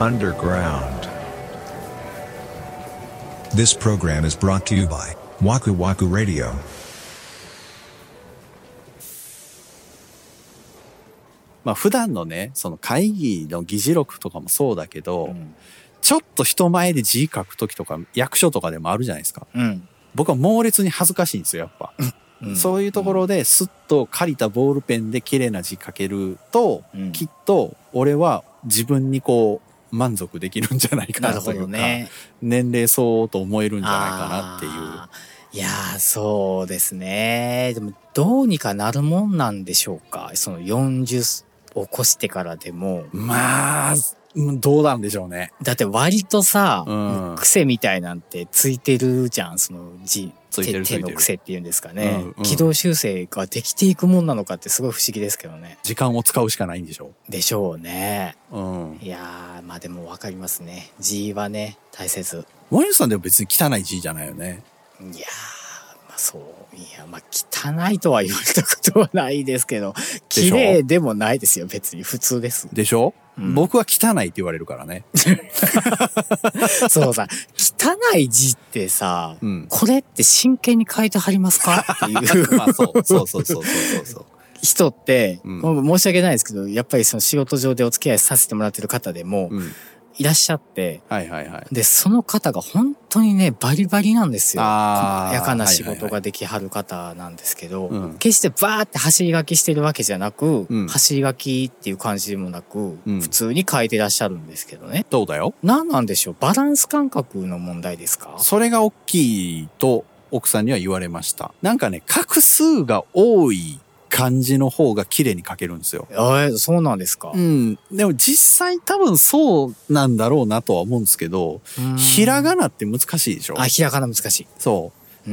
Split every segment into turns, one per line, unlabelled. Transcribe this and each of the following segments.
Underground. This program is brought to you by Waku Waku Radio.
まあ普段のね、その会議の議事録とかもそうだけど、ちょっと人前で字書くときとか役所とかでもあるじゃないですか。僕は猛烈に恥ずかしいんですよ、やっぱ。そういうところでスッと借りたボールペンで綺麗な字書けると、きっと俺は自分にこう満足できるんじゃないかなというか、ね、年齢相応と思えるんじゃないかなっていう。
いやー、そうですね。でもどうにかなるもんなんでしょうか。その40を越してからでも。
まあ、どうなんでしょうね。
だって割とさ、癖みたいなんてついてるじゃん、その字。手の癖っていうんですかね、軌道修正ができていくもんなのかってすごい不思議ですけどね。
時間を使うしかないんでしょう。
でしょうね。いやー、まあでも分かりますね。字はね、大切。
ワインさんでも別に汚い字じゃないよね。
いやー、まあそう。いや、まあ汚いとは言われたことはないですけど、綺麗でもないですよ、別に。普通です。
でしょ、僕は汚いって言われるからね。
そうさ、汚い字ってさ、これって真剣に書いてはりますかっていう。
まあそう。
人って、申し訳ないですけど、やっぱりその仕事上でお付き合いさせてもらってる方でも、いらっしゃって、で、その方が本当にね、バリバリなんですよ。細やかな仕事ができはる方なんですけど、決してバーって走り書きしてるわけじゃなく、走り書きっていう感じでもなく、普通に書いてらっしゃるんですけどね。
そうだよ。
何なんでしょう、バランス感覚の問題ですか？
それが大きいと奥さんには言われました。なんかね、画数が多い漢字の方が綺麗に書けるんですよ。
そうなんですか。
でも実際多分そうなんだろうなとは思うんですけど、ひらがなって難しいでしょ？
ひらがな難しい。
そう。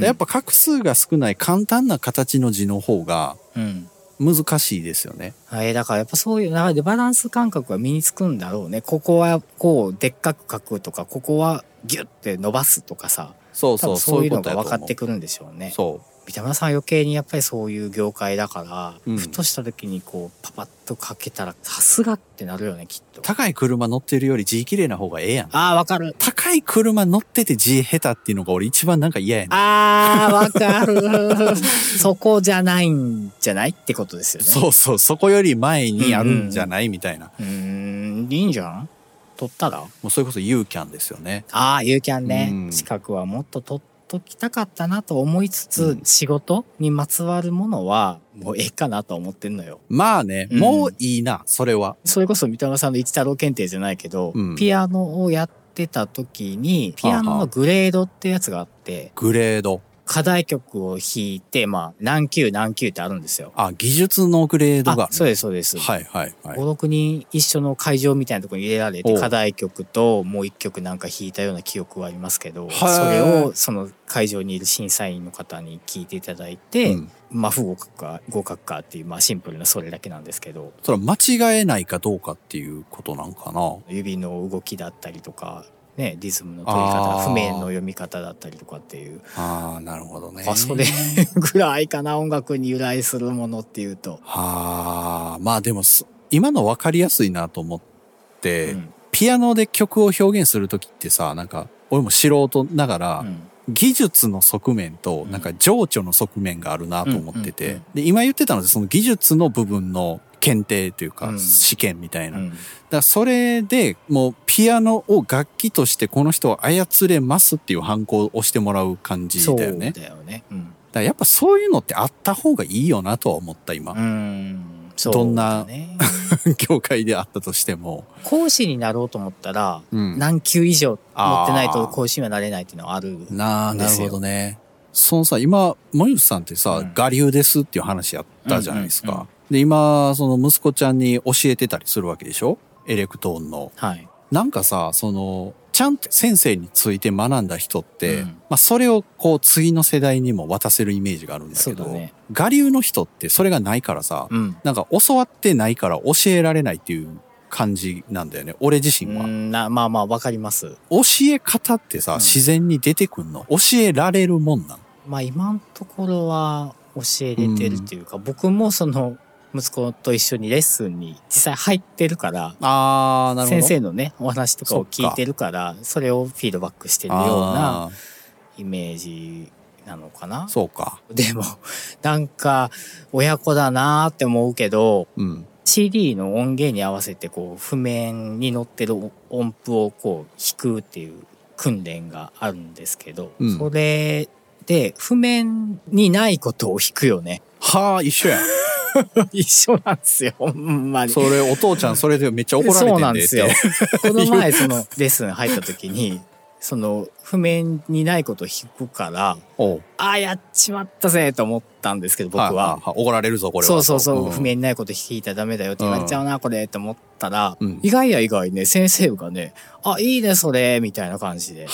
やっぱ画数が少ない簡単な形の字の方が難しいですよね。
だからやっぱそういう中でバランス感覚が身につくんだろうね。ここはこうでっかく書くとか、ここはギュッて伸ばすとかさ。そういうのが分かってくるんでしょうね。三田村さん余計にやっぱりそういう業界だから、ふとした時にこうパパッと書けたらさすがってなるよね、きっと。
高い車乗ってるより字綺麗な方がええやん。
わかる。
高い車乗ってて字下手っていうのが俺一番なんか嫌やねん。
わかる。そこじゃないんじゃないってことですよね。
そこより前にあるんじゃないみたいな。
いいんじゃん。取ったらも
うそれこそユーキャンですよね。
ユーキャンね。資格はもっと取っときたかったなと思いつつ、仕事にまつわるものはもうええかなと思ってんのよ。
まあね、もういいな、それは。
それこそ三田村さんの一太郎検定じゃないけど、ピアノをやってた時に、ピアノのグレードってやつがあって、
グレード。
課題曲を弾いて、何級ってあるんですよ。
技術のグレードが。
そうです、そうです。
5、
6人一緒の会場みたいなところに入れられて、課題曲ともう一曲なんか弾いたような記憶はありますけど、それをその会場にいる審査員の方に聞いていただいて、不合格か合格かっていうシンプルなそれだけなんですけど。
それは間違えないかどうかっていうことなんかな。
指の動きだったりとか。ね、リズムの取り方、譜面の読み方だったりとかっていう。
なるほどね。
それぐらいかな、音楽に由来するものっていうと。
まあでも、今の分かりやすいなと思って、ピアノで曲を表現するときってさ、なんか、俺も素人ながら、技術の側面と、なんか情緒の側面があるなと思ってて、で、今言ってたので、その技術の部分の検定というか、試験みたいな。だからそれでもうピアノを楽器としてこの人は操れますっていうハンコを押してもらう感じだよね。
そうだよね。
だからやっぱそういうのってあった方がいいよなとは思った今。どんな業界であったとしても。
講師になろうと思ったら、何級以上持ってないと講師にはなれないっていうのはあるんですよ。
なるほどね。そのさ、今、森内さんってさ、我流ですっていう話やったじゃないですか。で、今、その息子ちゃんに教えてたりするわけでしょ？エレクトーンの。なんかさ、ちゃんと先生について学んだ人って、それをこう次の世代にも渡せるイメージがあるんだけど、我流の人ってそれがないからさ、なんか教わってないから教えられないっていう感じなんだよね。俺自身は。
わかります。
教え方ってさ、自然に出てくんの？教えられるもんなの？
今のところは教えれてるっていうか、僕も息子と一緒にレッスンに実際入ってるから、
なるほど。
先生のね、お話とかを聞いてるから、それをフィードバックしてるようなイメージなのかな。
そうか。
でも、なんか、親子だなーって思うけど、CD の音源に合わせてこう譜面に乗ってる音符をこう弾くっていう訓練があるんですけど、それで譜面にないことを弾くよね。
はあ、一緒や。
一緒なんですよ、ほんまに。
それお父ちゃんそれでめっちゃ怒られてんで。
そうなんですよ。この前そのレッスン入った時にその譜面にないことを弾くから、やっちまったぜと思ったんですけど、僕は。
怒られるぞ、これは。
そう、譜面にないこと弾いたらダメだよって言われちゃうな、これって思ったら、意外や意外ね、先生がね、いいね、それ、みたいな感じで。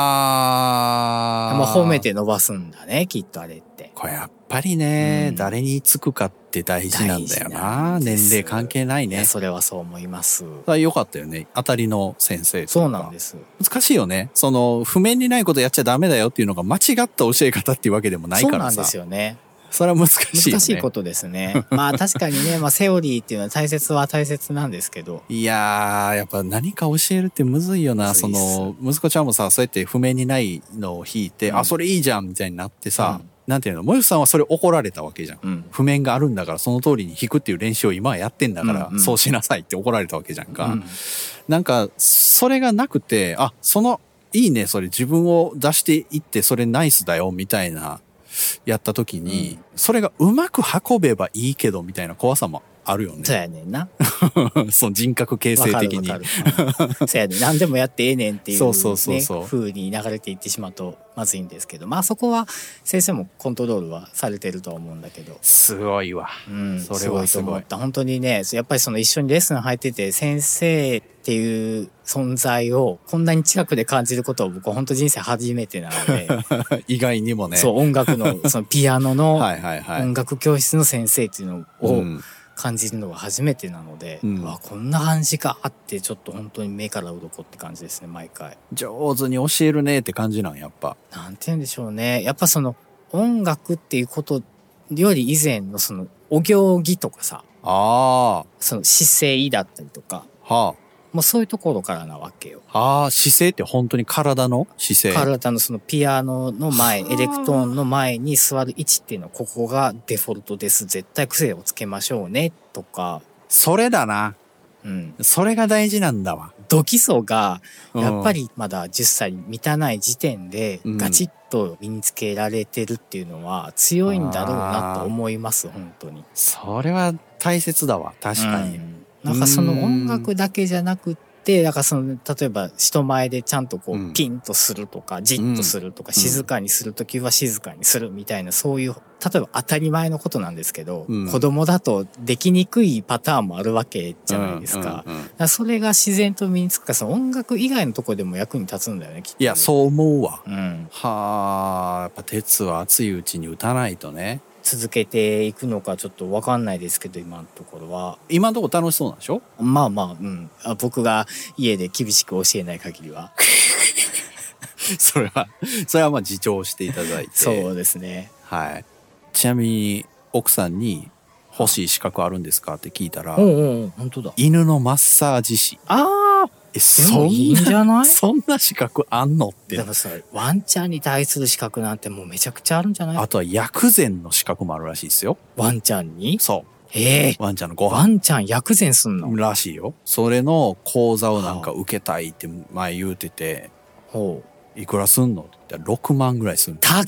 褒めて伸ばすんだね、きっとあれって。
これやっぱりね、誰につくかって大事なんだよな。年齢関係ないね。
それはそう思います。
よかったよね。当たりの先生。
そうなんです。
難しいよね。その、譜面にないことやっちゃダメだよっていうのが間違った教え方っていうわけでもないからさ。そうなんです
よね。
それは難しいよね。
難しいことですね。まあ確かにね、セオリーっていうのは大切なんですけど。
いやー、やっぱ何か教えるってむずいよな。その、息子ちゃんもさ、そうやって譜面にないのを弾いて、それいいじゃんみたいになってさ、なんていうの、もゆさんはそれ怒られたわけじゃん。譜面があるんだからその通りに弾くっていう練習を今はやってんだから、そうしなさいって怒られたわけじゃんか。なんか、それがなくて、いいね、それ自分を出していってそれナイスだよみたいなやった時に、それがうまく運べばいいけどみたいな怖さもあるよね。
そうやねんな。
その人格形成的に。
そうやねん。何でもやってええねんっていうね、風に流れていってしまうとまずいんですけど、まあそこは先生もコントロールはされてると思うんだけど。
すごいわ。それはすごい。
本当にね、やっぱりその一緒にレッスン入ってて先生っていう存在をこんなに近くで感じることを僕は本当人生初めてなので。
意外にもね。
そう、音楽の、そのピアノの音楽教室の先生っていうのを感じるのが初めてなので、こんな感じかってちょっと本当に目から鱗って感じですね、毎回。
上手に教えるねって感じなんやっぱ。
なんて言うんでしょうね。やっぱその音楽っていうことより以前のそのお行儀とかさ、その姿勢だったりとか、もうそういうところからなわけよ。
姿勢って本当に体の姿勢？
体のそのピアノの前、エレクトーンの前に座る位置っていうのはここがデフォルトです。絶対癖をつけましょうねとか。
それだな。それが大事なんだわ。
ド基礎がやっぱりまだ10歳満たない時点でガチッと身につけられてるっていうのは強いんだろうなと思います、本当に。
それは大切だわ、確かに。
なんかその音楽だけじゃなくて、なんかその、例えば人前でちゃんとこう、ピンとするとか、じっとするとか、静かにするときは静かにするみたいな、そういう、例えば当たり前のことなんですけど、子供だとできにくいパターンもあるわけじゃないですか。だからそれが自然と身につくから、その音楽以外のところでも役に立つんだよね、きっと。
いや、そう思うわ。やっぱ鉄は熱いうちに打たないとね。
続けていくのかちょっと分かんないですけど、今のところは。
今のところ楽しそうなんでしょ？
まあ、僕が家で厳しく教えない限りは。
それはまあ自重していただいて。
そうですね。
はい。ちなみに、奥さんに欲しい資格あるんですかって聞いたら、
本当だ。
犬のマッサージ師。
いいんじゃない？
そんな資格あんのって。
でもさ、ワンちゃんに対する資格なんてもうめちゃくちゃあるんじゃない？
あとは薬膳の資格もあるらしいですよ。
ワンちゃんに？
そう。ワンちゃんのご飯。
ワンちゃん薬膳すんの？
らしいよ。それの講座をなんか受けたいって前言うてて、いくらすんのって言ったら6万ぐらいすんの。
高っ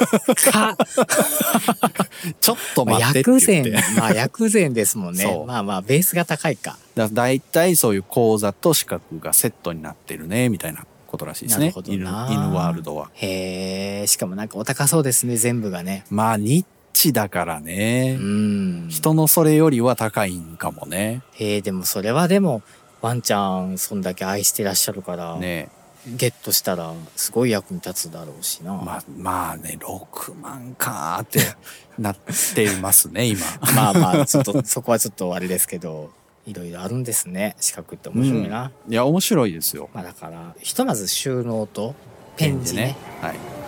ちょっと待ってって言って。
薬膳ですもんね。ベースが高いか。
だいたいそういう講座と資格がセットになってるね、みたいなことらしいですね。犬ワールドは。
しかもなんかお高そうですね、全部がね。
ニッチだからね。人のそれよりは高いんかもね。
でもそれはでも、ワンちゃんそんだけ愛してらっしゃるから。ね。ゲットしたらすごい役に立つだろうしな。
6万かーってなってますね、今。
ちょっとそこはちょっとあれですけど、いろいろあるんですね。資格って面白いな。
いや、面白いですよ。
だから、ひとまず収納とペン字ね。